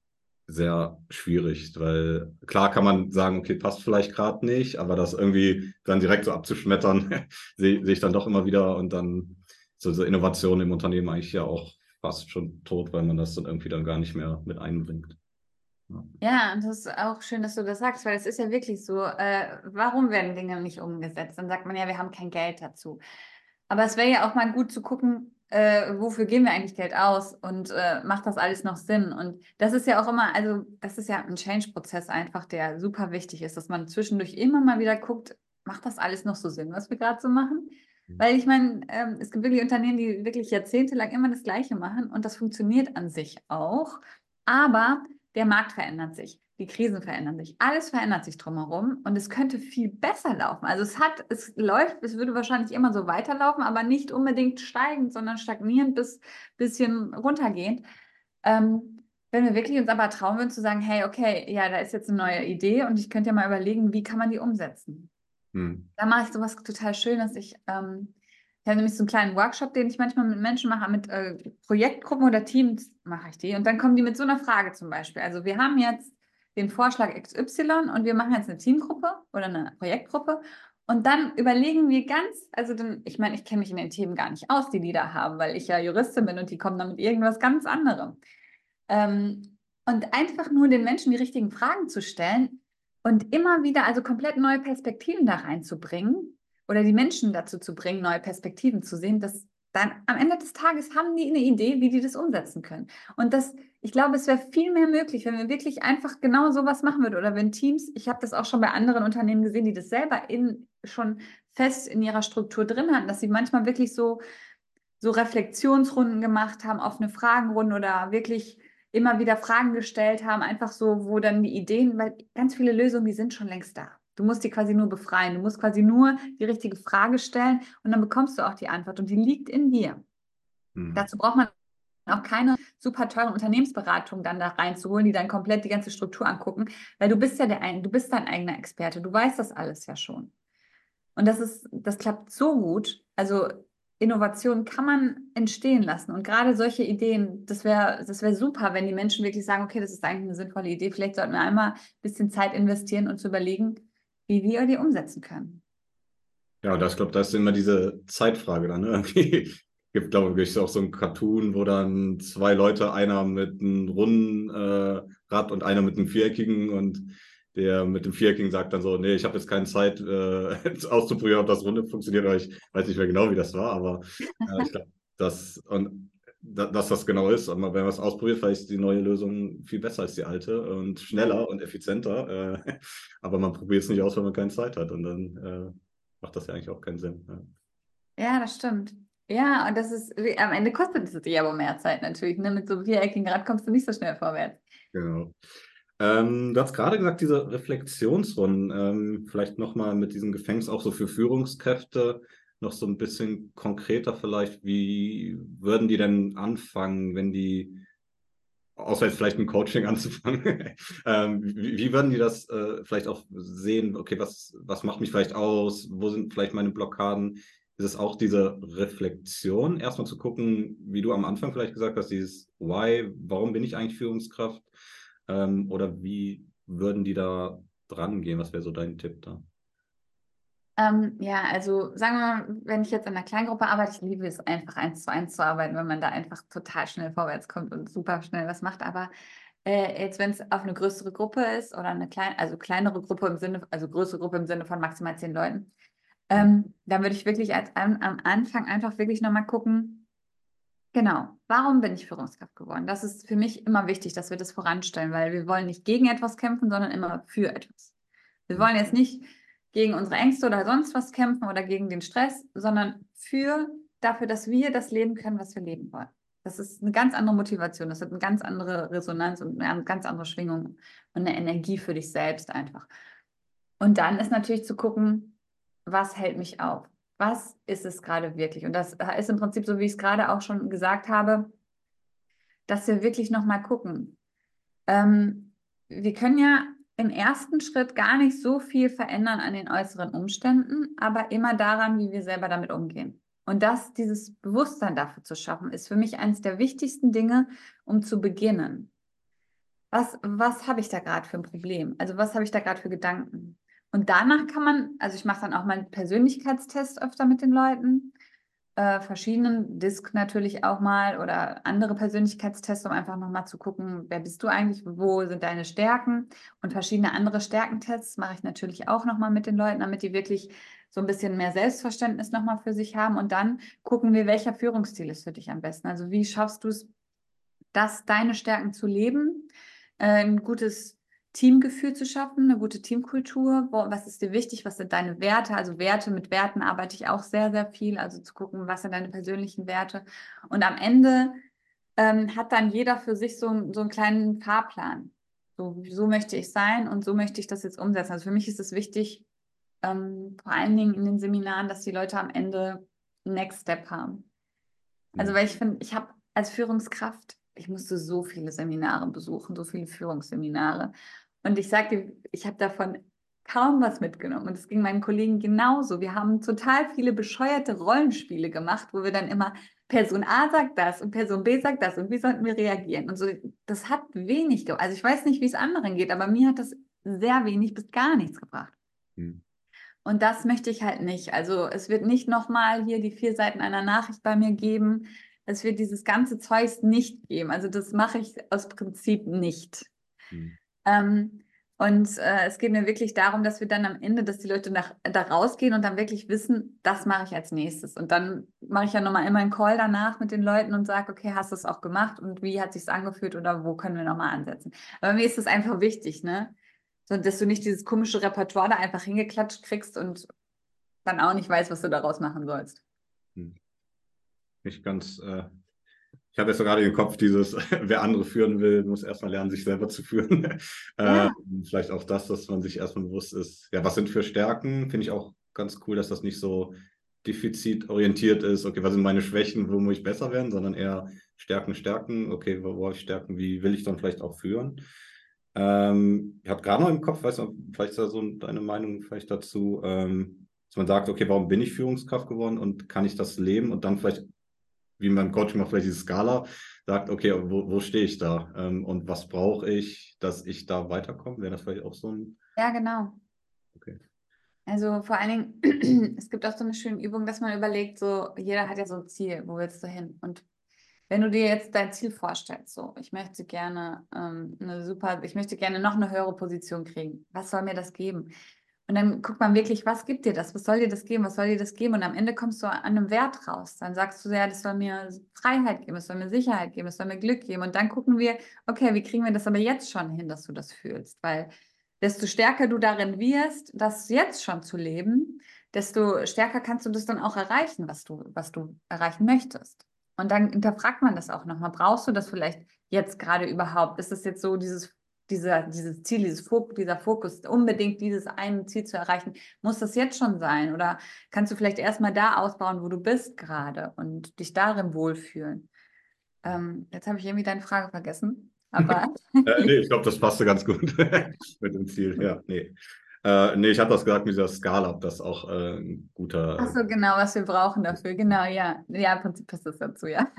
sehr schwierig, weil klar kann man sagen, okay, passt vielleicht gerade nicht, aber das irgendwie dann direkt so abzuschmettern, sehe ich dann doch immer wieder und dann so Innovation im Unternehmen eigentlich ja auch fast schon tot, weil man das dann irgendwie dann gar nicht mehr mit einbringt. Ja. Ja, und das ist auch schön, dass du das sagst, weil es ist ja wirklich so, warum werden Dinge nicht umgesetzt? Dann sagt man ja, wir haben kein Geld dazu. Aber es wäre ja auch mal gut zu gucken, wofür geben wir eigentlich Geld aus und macht das alles noch Sinn? Und das ist ja auch immer, also das ist ja ein Change-Prozess einfach, der super wichtig ist, dass man zwischendurch immer mal wieder guckt, macht das alles noch so Sinn, was wir gerade so machen? Weil ich meine, es gibt wirklich Unternehmen, die wirklich jahrzehntelang immer das Gleiche machen und das funktioniert an sich auch. Aber der Markt verändert sich, die Krisen verändern sich, alles verändert sich drumherum und es könnte viel besser laufen. Also es läuft, es würde wahrscheinlich immer so weiterlaufen, aber nicht unbedingt steigend, sondern stagnierend bis bisschen runtergehend. Wenn wir wirklich uns aber trauen würden zu sagen, hey, okay, ja, da ist jetzt eine neue Idee und ich könnte ja mal überlegen, wie kann man die umsetzen? Hm. Da mache ich sowas total Schönes. Ich habe nämlich so einen kleinen Workshop, den ich manchmal mit Menschen mache, mit Projektgruppen oder Teams mache ich die. Und dann kommen die mit so einer Frage zum Beispiel. Also wir haben jetzt den Vorschlag XY und wir machen jetzt eine Teamgruppe oder eine Projektgruppe. Und dann überlegen wir ganz, also dann, ich meine, ich kenne mich in den Themen gar nicht aus, die die da haben, weil ich ja Juristin bin und die kommen dann mit irgendwas ganz anderem. Und einfach nur den Menschen die richtigen Fragen zu stellen und immer wieder also komplett neue Perspektiven da reinzubringen oder die Menschen dazu zu bringen, neue Perspektiven zu sehen, dass dann am Ende des Tages haben die eine Idee, wie die das umsetzen können. Und das, ich glaube, es wäre viel mehr möglich, wenn wir wirklich einfach genau sowas machen würden oder wenn Teams, ich habe das auch schon bei anderen Unternehmen gesehen, die das selber schon fest in ihrer Struktur drin hatten, dass sie manchmal wirklich so Reflexionsrunden gemacht haben, offene Fragenrunden oder wirklich immer wieder Fragen gestellt haben, einfach so, wo dann die Ideen, weil ganz viele Lösungen, die sind schon längst da. Du musst die quasi nur befreien. Du musst quasi nur die richtige Frage stellen und dann bekommst du auch die Antwort und die liegt in dir. Hm. Dazu braucht man auch keine super teuren Unternehmensberatung dann da reinzuholen, die dann komplett die ganze Struktur angucken, weil du bist ja du bist dein eigener Experte. Du weißt das alles ja schon. Und das klappt so gut. Also Innovation kann man entstehen lassen. Und gerade solche Ideen, das wär super, wenn die Menschen wirklich sagen, okay, das ist eigentlich eine sinnvolle Idee. Vielleicht sollten wir einmal ein bisschen Zeit investieren und zu überlegen, wie wir die umsetzen können. Ja, und das, ich glaube, da ist immer diese Zeitfrage dann, ne? Irgendwie gibt, glaube ich, auch so ein Cartoon, wo dann zwei Leute, einer mit einem runden Rad und einer mit einem viereckigen und der mit dem viereckigen sagt dann so, nee, ich habe jetzt keine Zeit auszuprobieren, ob das runde funktioniert, weil ich weiß nicht mehr genau, wie das war, aber ich glaube, dass das genau ist. Aber wenn man es ausprobiert, vielleicht ist die neue Lösung viel besser als die alte und schneller und effizienter. Aber man probiert es nicht aus, wenn man keine Zeit hat und dann macht das ja eigentlich auch keinen Sinn. Ja. Ja, das stimmt. Ja, und am Ende kostet es dich aber mehr Zeit natürlich. Ne? Mit so einem viereckigen Rad kommst du nicht so schnell vorwärts. Genau. Du hast gerade gesagt, diese Reflexionsrunden, vielleicht nochmal mit diesem Gefängnis auch so für Führungskräfte noch so ein bisschen konkreter vielleicht. Wie würden die denn anfangen, wenn die, außer jetzt vielleicht ein Coaching anzufangen, wie würden die das vielleicht auch sehen? Okay, was macht mich vielleicht aus? Wo sind vielleicht meine Blockaden? Ist es auch diese Reflexion, erstmal zu gucken, wie du am Anfang vielleicht gesagt hast, dieses Why, warum bin ich eigentlich Führungskraft? Oder wie würden die da dran gehen? Was wäre so dein Tipp da? Ja, also sagen wir mal, wenn ich jetzt in einer Kleingruppe arbeite, ich liebe es einfach 1:1 zu arbeiten, wenn man da einfach total schnell vorwärts kommt und super schnell was macht. Aber jetzt, wenn es auf eine größere Gruppe ist oder also kleinere Gruppe im Sinne, also größere Gruppe im Sinne von maximal 10 Leuten, dann würde ich wirklich am Anfang einfach wirklich nochmal gucken, genau, warum bin ich Führungskraft geworden? Das ist für mich immer wichtig, dass wir das voranstellen, weil wir wollen nicht gegen etwas kämpfen, sondern immer für etwas. Wir wollen jetzt nicht gegen unsere Ängste oder sonst was kämpfen oder gegen den Stress, sondern dafür, dass wir das leben können, was wir leben wollen. Das ist eine ganz andere Motivation, das hat eine ganz andere Resonanz und eine ganz andere Schwingung und eine Energie für dich selbst einfach. Und dann ist natürlich zu gucken, was hält mich auf? Was ist es gerade wirklich? Und das ist im Prinzip so, wie ich es gerade auch schon gesagt habe, dass wir wirklich nochmal gucken. Wir können ja im ersten Schritt gar nicht so viel verändern an den äußeren Umständen, aber immer daran, wie wir selber damit umgehen. Und dieses Bewusstsein dafür zu schaffen, ist für mich eines der wichtigsten Dinge, um zu beginnen. was habe ich da gerade für ein Problem? Also was habe ich da gerade für Gedanken? Und danach kann man, also ich mache dann auch mal einen Persönlichkeitstest öfter mit den Leuten, verschiedenen, DISC natürlich auch mal oder andere Persönlichkeitstests, um einfach nochmal zu gucken, wer bist du eigentlich, wo sind deine Stärken, und verschiedene andere Stärkentests mache ich natürlich auch nochmal mit den Leuten, damit die wirklich so ein bisschen mehr Selbstverständnis nochmal für sich haben, und dann gucken wir, welcher Führungsstil ist für dich am besten. Also wie schaffst du es, deine Stärken zu leben, ein gutes Teamgefühl zu schaffen, eine gute Teamkultur. Was ist dir wichtig? Was sind deine Werte? Also Werte, mit Werten arbeite ich auch sehr, sehr viel. Also zu gucken, was sind deine persönlichen Werte. Und am Ende hat dann jeder für sich so einen kleinen Fahrplan. So möchte ich sein und so möchte ich das jetzt umsetzen. Also für mich ist es wichtig, vor allen Dingen in den Seminaren, dass die Leute am Ende einen Next Step haben. Also, weil ich finde, ich habe als Führungskraft, ich musste so viele Seminare besuchen, so viele Führungsseminare. Und ich sage dir, ich habe davon kaum was mitgenommen. Und es ging meinen Kollegen genauso. Wir haben total viele bescheuerte Rollenspiele gemacht, wo wir dann immer, Person A sagt das und Person B sagt das und wie sollten wir reagieren? Und so, das hat wenig, also ich weiß nicht, wie es anderen geht, aber mir hat das sehr wenig bis gar nichts gebracht. Hm. Und das möchte ich halt nicht. Also es wird nicht nochmal hier die 4 Seiten einer Nachricht bei mir geben. Es wird dieses ganze Zeugs nicht geben. Also das mache ich aus Prinzip nicht. Hm. Ähm, es geht mir wirklich darum, dass wir dann am Ende, dass die Leute da rausgehen und dann wirklich wissen, das mache ich als nächstes. Und dann mache ich ja nochmal immer einen Call danach mit den Leuten und sage, okay, hast du es auch gemacht und wie hat sich's angefühlt oder wo können wir nochmal ansetzen? Aber mir ist das einfach wichtig, ne? So, dass du nicht dieses komische Repertoire da einfach hingeklatscht kriegst und dann auch nicht weißt, was du daraus machen sollst. Hm. Nicht ganz. Ich habe jetzt so gerade im Kopf dieses, wer andere führen will, muss erstmal lernen, sich selber zu führen. äh, Ja, Vielleicht auch das, dass man sich erstmal bewusst ist, ja, was sind für Stärken? Finde ich auch ganz cool, dass das nicht so defizitorientiert ist. Okay, was sind meine Schwächen, wo muss ich besser werden, sondern eher Stärken, Stärken. Okay, wo habe ich Stärken? Wie will ich dann vielleicht auch führen? Ich habe gerade noch im Kopf, weiß noch, vielleicht ist da so deine Meinung vielleicht dazu, dass man sagt, okay, warum bin ich Führungskraft geworden und kann ich das leben und dann vielleicht wie man im Coaching macht, vielleicht diese Skala, sagt, okay, wo stehe ich da? Und was brauche ich, dass ich da weiterkomme? Wäre das vielleicht auch so ein. ja, genau. Okay. Also vor allen Dingen, es gibt auch so eine schöne Übung, dass man überlegt, so, jeder hat ja so ein Ziel, wo willst du hin? Und wenn du dir jetzt dein Ziel vorstellst, so, ich möchte gerne noch eine höhere Position kriegen. Was soll mir das geben? Und dann guckt man wirklich, was gibt dir das? Was soll dir das geben? Was soll dir das geben? Und am Ende kommst du an einem Wert raus. Dann sagst du, ja, das soll mir Freiheit geben, das soll mir Sicherheit geben, das soll mir Glück geben. Und dann gucken wir, okay, wie kriegen wir das aber jetzt schon hin, dass du das fühlst? Weil desto stärker du darin wirst, das jetzt schon zu leben, desto stärker kannst du das dann auch erreichen, was du erreichen möchtest. Und dann hinterfragt man das auch nochmal. Brauchst du das vielleicht jetzt gerade überhaupt? Ist es jetzt so dieses Ziel, dieser Fokus, unbedingt dieses eine Ziel zu erreichen? Muss das jetzt schon sein? Oder kannst du vielleicht erstmal da ausbauen, wo du bist gerade und dich darin wohlfühlen? Jetzt habe ich irgendwie deine Frage vergessen, aber Nee, ich glaube, das passte ganz gut mit dem Ziel. Ja, nee. Nee, ich habe das gesagt mit dieser Skala, ob das auch ein ach guter. so, genau, was wir brauchen dafür. Genau, ja. Ja, im Prinzip passt das dazu, ja.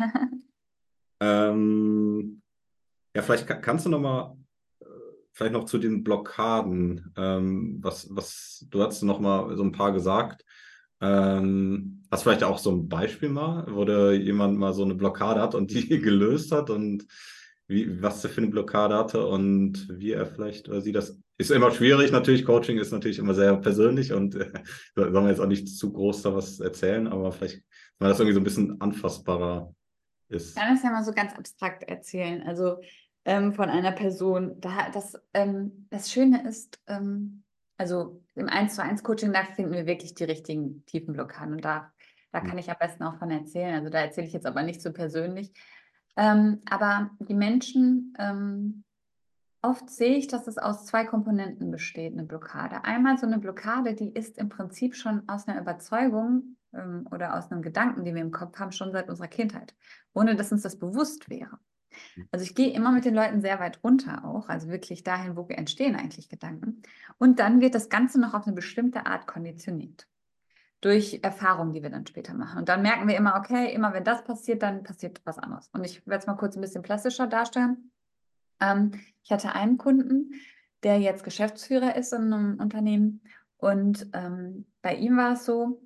Ähm, ja, vielleicht kannst du noch mal, vielleicht noch zu den Blockaden, du hast noch mal so ein paar gesagt. Hast vielleicht auch so ein Beispiel mal, wo da jemand mal so eine Blockade hat und die gelöst hat und was er für eine Blockade hatte und wie er vielleicht oder sie das. Ist immer schwierig natürlich, Coaching ist natürlich immer sehr persönlich und soll man jetzt auch nicht zu groß da was erzählen, aber vielleicht, weil das irgendwie so ein bisschen anfassbarer Ich ist. kann das ja mal so ganz abstrakt erzählen. Also von einer Person. Das Schöne ist, also im 1:1 Coaching, da finden wir wirklich die richtigen tiefen Blockaden. Und da kann ich am besten auch von erzählen. Also da erzähle ich jetzt aber nicht so persönlich. Aber die Menschen, oft sehe ich, dass es aus 2 Komponenten besteht, eine Blockade. Einmal so eine Blockade, die ist im Prinzip schon aus einer Überzeugung oder aus einem Gedanken, den wir im Kopf haben, schon seit unserer Kindheit, ohne dass uns das bewusst wäre. Also ich gehe immer mit den Leuten sehr weit runter auch, also wirklich dahin, wo entstehen eigentlich Gedanken. Und dann wird das Ganze noch auf eine bestimmte Art konditioniert. Durch Erfahrungen, die wir dann später machen. Und dann merken wir immer, okay, immer wenn das passiert, dann passiert was anderes. Und ich werde es mal kurz ein bisschen plastischer darstellen. Ich hatte einen Kunden, der jetzt Geschäftsführer ist in einem Unternehmen und bei ihm war es so,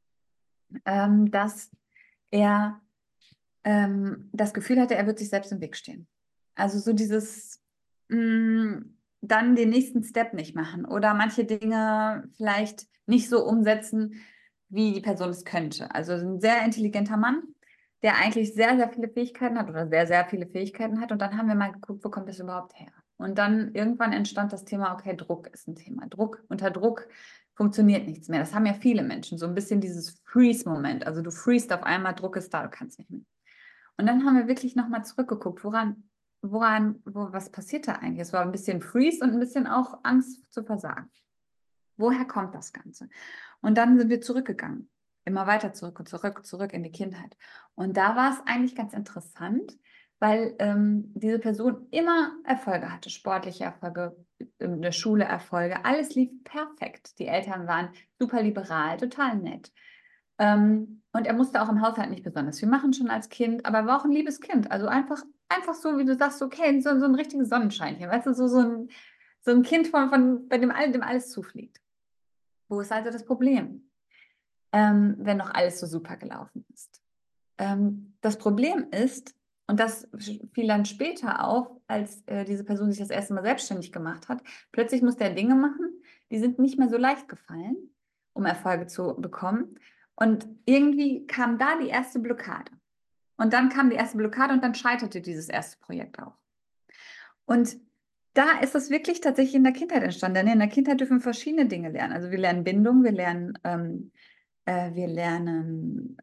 dass er das Gefühl hatte, er wird sich selbst im Weg stehen. Also so dieses dann den nächsten Step nicht machen oder manche Dinge vielleicht nicht so umsetzen, wie die Person es könnte. Also ein sehr intelligenter Mann, der eigentlich sehr, sehr viele Fähigkeiten hat oder sehr, sehr viele Fähigkeiten hat. Und dann haben wir mal geguckt, wo kommt das überhaupt her? Und dann irgendwann entstand das Thema, okay, Druck ist ein Thema. Druck, unter Druck funktioniert nichts mehr. Das haben ja viele Menschen, so ein bisschen dieses Freeze-Moment. Also du freest auf einmal, Druck ist da, du kannst nicht mehr. Und dann haben wir wirklich nochmal zurückgeguckt, was passiert da eigentlich? Es war ein bisschen Freeze und ein bisschen auch Angst zu versagen. Woher kommt das Ganze? Und dann sind wir zurückgegangen, immer weiter zurück und zurück in die Kindheit. Und da war es eigentlich ganz interessant, weil diese Person immer Erfolge hatte, sportliche Erfolge, in der Schule Erfolge, alles lief perfekt. Die Eltern waren super liberal, total nett. Und er musste auch im Haushalt nicht besonders viel machen, schon als Kind, aber er war auch ein liebes Kind. Also einfach so, wie du sagst, okay, so ein richtiges Sonnenscheinchen, weißt du, so ein Kind bei dem alles zufliegt. Wo ist also das Problem, wenn noch alles so super gelaufen ist? Das Problem ist, und das fiel dann später auf, als diese Person sich das erste Mal selbstständig gemacht hat, plötzlich musste er Dinge machen, die sind nicht mehr so leicht gefallen, um Erfolge zu bekommen. Und irgendwie kam da die erste Blockade. Und dann kam die erste Blockade und dann scheiterte dieses erste Projekt auch. Und da ist es wirklich tatsächlich in der Kindheit entstanden. Denn in der Kindheit dürfen wir verschiedene Dinge lernen. Also wir lernen Bindung, wir lernen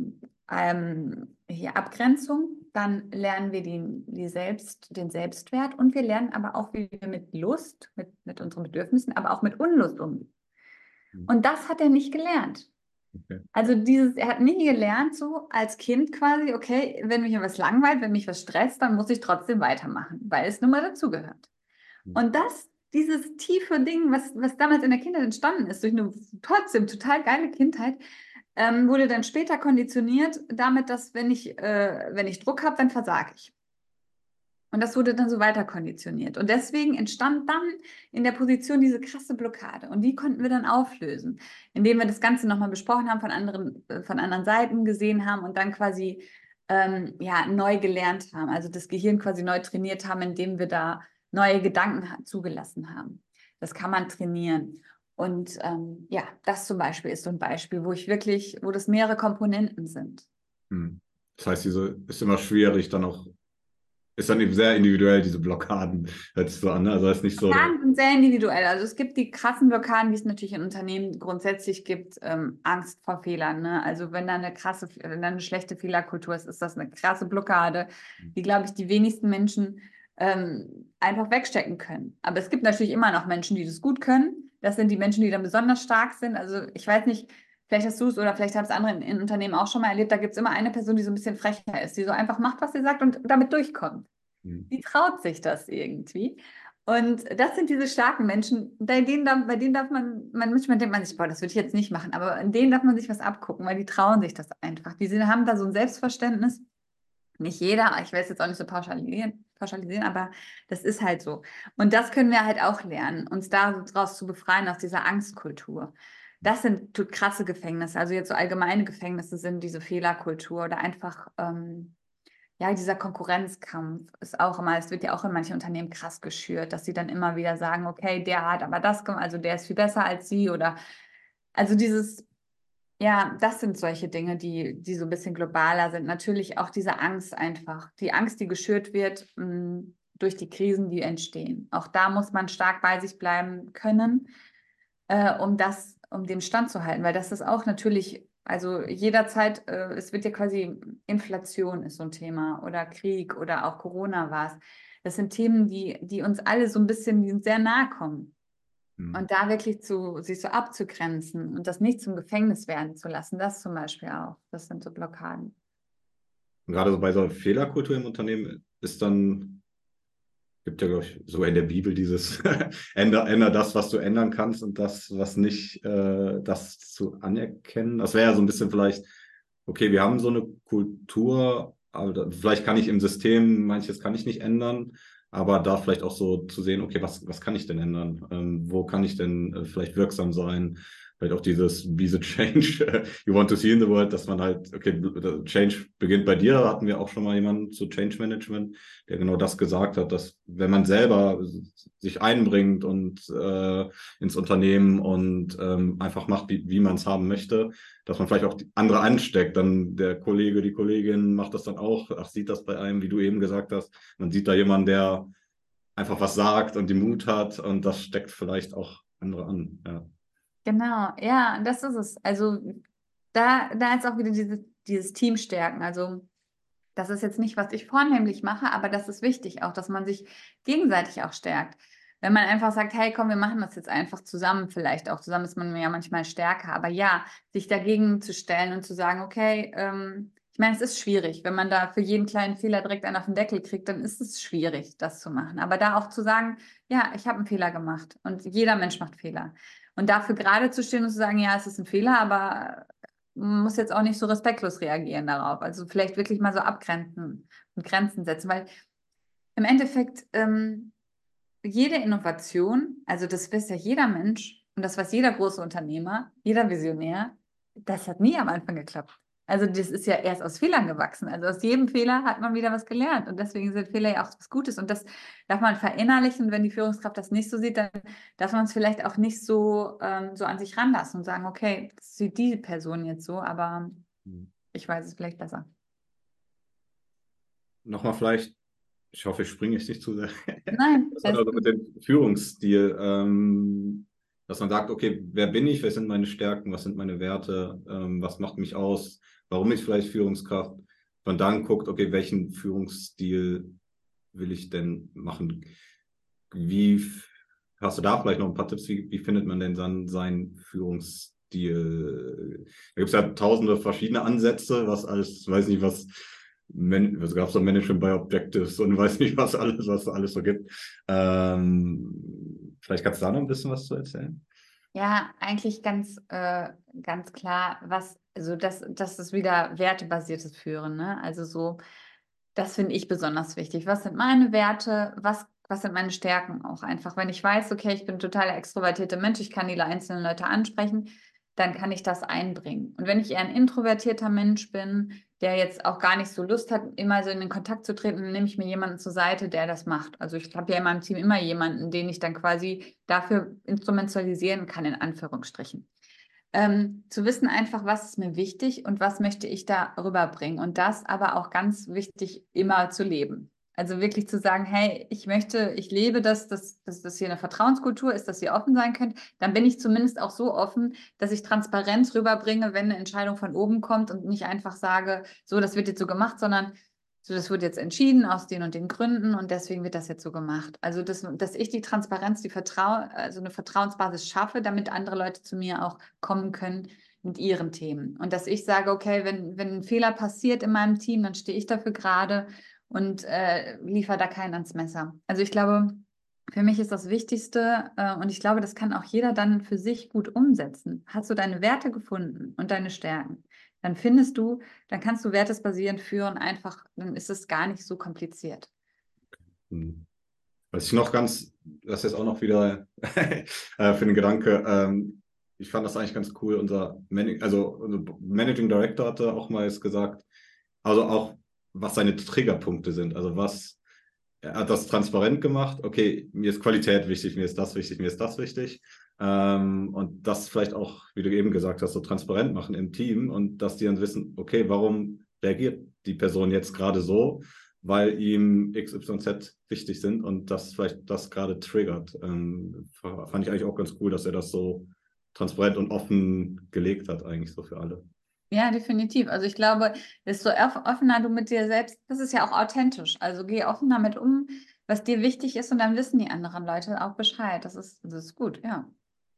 hier Abgrenzung, dann lernen wir den Selbstwert und wir lernen aber auch, wie wir mit Lust, mit unseren Bedürfnissen, aber auch mit Unlust umgehen. Und das hat er nicht gelernt. Okay. Also er hat nie gelernt, so als Kind quasi, okay, wenn mich was langweilt, wenn mich was stresst, dann muss ich trotzdem weitermachen, weil es nun mal dazugehört. Und dieses tiefe Ding, was damals in der Kindheit entstanden ist, durch eine trotzdem total geile Kindheit, wurde dann später konditioniert damit, dass wenn ich Druck habe, dann versage ich. Und das wurde dann so weiter konditioniert. Und deswegen entstand dann in der Position diese krasse Blockade. Und die konnten wir dann auflösen, indem wir das Ganze nochmal besprochen haben, von anderen Seiten gesehen haben und dann quasi neu gelernt haben. Also das Gehirn quasi neu trainiert haben, indem wir da neue Gedanken zugelassen haben. Das kann man trainieren. Und das zum Beispiel ist so ein Beispiel, wo das mehrere Komponenten sind. Das heißt, diese ist immer schwierig, dann auch, ist dann eben sehr individuell, diese Blockaden, hört sich so an, ne? Also ist nicht so. Blockaden sind sehr individuell. Also es gibt die krassen Blockaden, die es natürlich in Unternehmen grundsätzlich gibt, Angst vor Fehlern. Ne? Also wenn da eine schlechte Fehlerkultur ist, ist das eine krasse Blockade, die, glaube ich, die wenigsten Menschen einfach wegstecken können. Aber es gibt natürlich immer noch Menschen, die das gut können. Das sind die Menschen, die dann besonders stark sind. Also ich weiß nicht, vielleicht hast du es oder vielleicht haben es andere in Unternehmen auch schon mal erlebt, da gibt es immer eine Person, die so ein bisschen frecher ist, die so einfach macht, was sie sagt und damit durchkommt. Die traut sich das irgendwie. Und das sind diese starken Menschen, bei denen darf manchmal denkt man sich, boah, das würde ich jetzt nicht machen, aber in denen darf man sich was abgucken, weil die trauen sich das einfach. Haben da so ein Selbstverständnis. Nicht jeder, ich will es jetzt auch nicht so pauschalisieren, aber das ist halt so. Und das können wir halt auch lernen, uns daraus zu befreien, aus dieser Angstkultur. Das sind krasse Gefängnisse, also jetzt so allgemeine Gefängnisse sind diese Fehlerkultur oder einfach dieser Konkurrenzkampf ist auch immer, es wird ja auch in manchen Unternehmen krass geschürt, dass sie dann immer wieder sagen, okay, der hat aber das gemacht, also der ist viel besser als sie oder also das sind solche Dinge, die so ein bisschen globaler sind. Natürlich auch diese Angst einfach, die Angst, die geschürt wird durch die Krisen, die entstehen. Auch da muss man stark bei sich bleiben können, um dem standzuhalten, weil das ist auch natürlich, also jederzeit, es wird ja quasi Inflation ist so ein Thema oder Krieg oder auch Corona war es. Das sind Themen, die uns alle so ein bisschen die uns sehr nahe kommen. Und da wirklich sich so abzugrenzen und das nicht zum Gefängnis werden zu lassen, das zum Beispiel auch. Das sind so Blockaden. Und gerade so bei so einer Fehlerkultur im Unternehmen ist dann, gibt ja, glaube ich, sogar in der Bibel dieses änder das, was du ändern kannst und das, was nicht, das zu anerkennen. Das wäre ja so ein bisschen vielleicht, okay, wir haben so eine Kultur, aber vielleicht kann ich im System, manches kann ich nicht ändern. aber da vielleicht auch so zu sehen, okay, was kann ich denn ändern? Wo kann ich denn vielleicht wirksam sein? Vielleicht auch dieses Be the Change you want to see in the world, dass man halt, okay, Change beginnt bei dir. Da hatten wir auch schon mal jemanden zu Change Management, der genau das gesagt hat, dass wenn man selber sich einbringt und ins Unternehmen und einfach macht, wie man es haben möchte, dass man vielleicht auch die andere ansteckt. Dann der Kollege, die Kollegin macht das dann auch, ach, sieht das bei einem, wie du eben gesagt hast. Man sieht da jemanden, der einfach was sagt und den Mut hat und das steckt vielleicht auch andere an. Ja. Genau, ja, das ist es. Also da ist auch wieder dieses Team stärken. Also das ist jetzt nicht, was ich vornehmlich mache, aber das ist wichtig auch, dass man sich gegenseitig auch stärkt. Wenn man einfach sagt, hey, komm, wir machen das jetzt einfach zusammen, vielleicht auch zusammen ist man ja manchmal stärker, aber ja, sich dagegen zu stellen und zu sagen, okay, ich meine, es ist schwierig, wenn man da für jeden kleinen Fehler direkt einen auf den Deckel kriegt, dann ist es schwierig, das zu machen. Aber da auch zu sagen, ja, ich habe einen Fehler gemacht und jeder Mensch macht Fehler. Und dafür gerade zu stehen und zu sagen, ja, es ist ein Fehler, aber man muss jetzt auch nicht so respektlos reagieren darauf. Also vielleicht wirklich mal so abgrenzen und Grenzen setzen, weil im Endeffekt jede Innovation, also das weiß ja jeder Mensch und das weiß jeder große Unternehmer, jeder Visionär, das hat nie am Anfang geklappt. Also das ist ja erst aus Fehlern gewachsen. Also aus jedem Fehler hat man wieder was gelernt und deswegen sind Fehler ja auch was Gutes und das darf man verinnerlichen. Und wenn die Führungskraft das nicht so sieht, dann darf man es vielleicht auch nicht so an sich ranlassen und sagen, okay, das sieht die Person jetzt so, aber ich weiß es vielleicht besser. Nochmal vielleicht, ich hoffe, ich springe jetzt nicht zu sehr. Nein, Das hat das also mit dem Führungsstil, dass man sagt, okay, wer bin ich, was sind meine Stärken, was sind meine Werte, was macht mich aus, warum ich vielleicht Führungskraft, und dann guckt, okay, welchen Führungsstil will ich denn machen? Wie hast du da vielleicht noch ein paar Tipps, wie findet man denn dann seinen Führungsstil? Da gibt es ja tausende verschiedene Ansätze, was alles, weiß nicht, was gab es so Management by Objectives und weiß nicht, was es alles so gibt. Vielleicht kannst du da noch ein bisschen was zu erzählen. ja, eigentlich ganz klar, also das ist wieder wertebasiertes Führen, ne? Also so, das finde ich besonders wichtig. Was sind meine Werte? Was sind meine Stärken auch einfach? Wenn ich weiß, okay, ich bin ein total extrovertierter Mensch, ich kann die einzelnen Leute ansprechen, dann kann ich das einbringen. Und wenn ich eher ein introvertierter Mensch bin, der jetzt auch gar nicht so Lust hat, immer so in den Kontakt zu treten, dann nehme ich mir jemanden zur Seite, der das macht. Also ich habe ja in meinem Team immer jemanden, den ich dann quasi dafür instrumentalisieren kann, in Anführungsstrichen. Zu wissen einfach, was ist mir wichtig und was möchte ich da rüberbringen. Und das aber auch ganz wichtig, immer zu leben. Also wirklich zu sagen, hey, ich lebe dass das hier eine Vertrauenskultur ist, dass ihr offen sein könnt. Dann bin ich zumindest auch so offen, dass ich Transparenz rüberbringe, wenn eine Entscheidung von oben kommt und nicht einfach sage, so, das wird jetzt so gemacht, sondern so, das wird jetzt entschieden aus den und den Gründen und deswegen wird das jetzt so gemacht. Also, dass ich die Transparenz, also eine Vertrauensbasis schaffe, damit andere Leute zu mir auch kommen können mit ihren Themen. Und dass ich sage, okay, wenn ein Fehler passiert in meinem Team, dann stehe ich dafür gerade und liefere da keinen ans Messer. Also ich glaube, für mich ist das Wichtigste, und ich glaube, das kann auch jeder dann für sich gut umsetzen. Hast du deine Werte gefunden und deine Stärken? Dann dann kannst du wertesbasierend führen, einfach, dann ist es gar nicht so kompliziert. Hm. Was ich noch das ist jetzt auch noch wieder für den Gedanke, ich fand das eigentlich ganz cool. Unser Managing Director hatte auch mal jetzt gesagt, also auch, was seine Triggerpunkte sind. Er hat das transparent gemacht. Okay, mir ist Qualität wichtig, mir ist das wichtig, mir ist das wichtig. Und das vielleicht auch, wie du eben gesagt hast, so transparent machen im Team und dass die dann wissen, okay, warum reagiert die Person jetzt gerade so? Weil ihm X, Y, Z wichtig sind und das vielleicht das gerade triggert. Fand ich eigentlich auch ganz cool, dass er das so transparent und offen gelegt hat, eigentlich so für alle. Ja, definitiv. Also ich glaube, desto offener du mit dir selbst, das ist ja auch authentisch. Also geh offen damit um, was dir wichtig ist und dann wissen die anderen Leute auch Bescheid. Das ist gut, ja.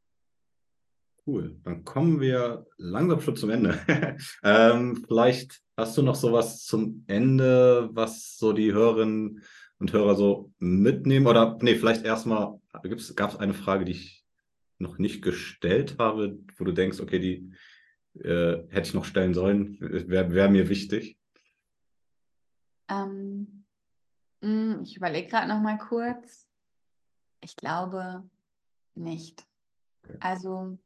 Cool, dann kommen wir langsam schon zum Ende. Vielleicht hast du noch sowas zum Ende, was so die Hörerinnen und Hörer so mitnehmen? Oder nee, vielleicht erstmal, gab es eine Frage, die ich noch nicht gestellt habe, wo du denkst, okay, die hätte ich noch stellen sollen, wär mir wichtig. Ähm, Ich überlege gerade noch mal kurz. Ich glaube nicht. Okay. Also,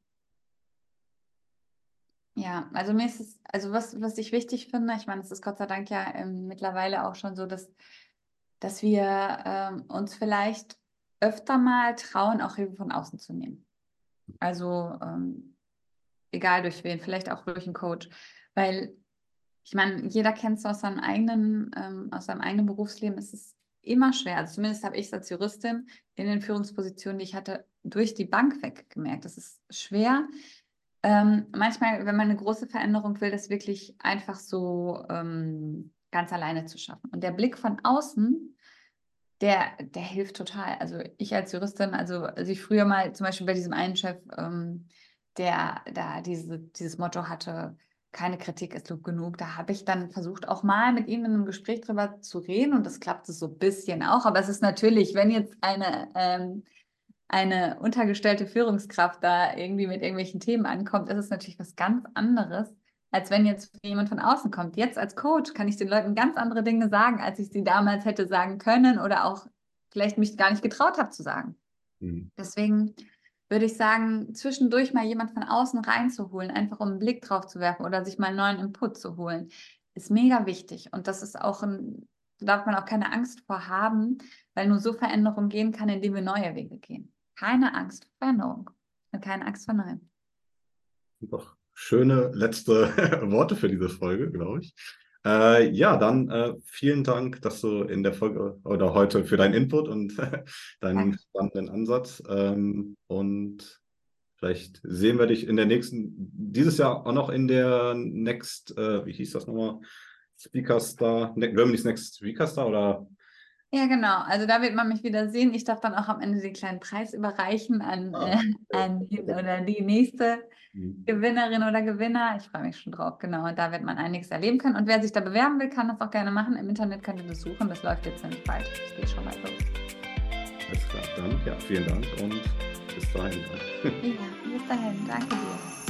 ja, also mir ist es, also was ich wichtig finde, ich meine, es ist Gott sei Dank ja mittlerweile auch schon so, dass wir uns vielleicht öfter mal trauen, auch Hilfe von außen zu nehmen. Also, egal durch wen, vielleicht auch durch einen Coach. Weil ich meine, jeder kennt es aus seinem eigenen Berufsleben. Es ist immer schwer. Also zumindest habe ich es als Juristin in den Führungspositionen, die ich hatte, durch die Bank weg gemerkt. Es ist schwer. Manchmal, wenn man eine große Veränderung will, das wirklich einfach so ganz alleine zu schaffen. Und der Blick von außen, der hilft total. Also ich als Juristin, also als ich früher mal zum Beispiel bei diesem einen Chef, der da dieses Motto hatte, keine Kritik ist Lob genug, da habe ich dann versucht, auch mal mit ihm in einem Gespräch drüber zu reden und das klappte so ein bisschen auch. Aber es ist natürlich, wenn jetzt eine untergestellte Führungskraft da irgendwie mit irgendwelchen Themen ankommt, ist es natürlich was ganz anderes, als wenn jetzt jemand von außen kommt. Jetzt als Coach kann ich den Leuten ganz andere Dinge sagen, als ich sie damals hätte sagen können oder auch vielleicht mich gar nicht getraut habe zu sagen. Mhm. Deswegen würde ich sagen, zwischendurch mal jemand von außen reinzuholen, einfach um einen Blick drauf zu werfen oder sich mal einen neuen Input zu holen, ist mega wichtig. Und das ist auch da darf man auch keine Angst vor haben, weil nur so Veränderung gehen kann, indem wir neue Wege gehen. Keine Angst vor Veränderung und keine Angst vor Neuem. Doch schöne letzte Worte für diese Folge, glaube ich. Ja, dann vielen Dank, dass du in der Folge oder heute für deinen Input und deinen Danke. spannenden Ansatz. Und vielleicht sehen wir dich in der dieses Jahr auch noch in der wie hieß das nochmal? Speaker Star, Germany's Next Speaker Star oder? Ja, genau. Also da wird man mich wieder sehen. Ich darf dann auch am Ende den kleinen Preis überreichen Ah, okay. an den oder die nächste Mhm. Gewinnerin oder Gewinner. Ich freue mich schon drauf, genau. Und da wird man einiges erleben können. Und wer sich da bewerben will, kann das auch gerne machen. Im Internet könnt ihr das suchen. Das läuft jetzt nämlich bald. Das geht schon mal los. Alles klar, dann ja, vielen Dank und bis dahin. Ja, bis dahin. Danke dir.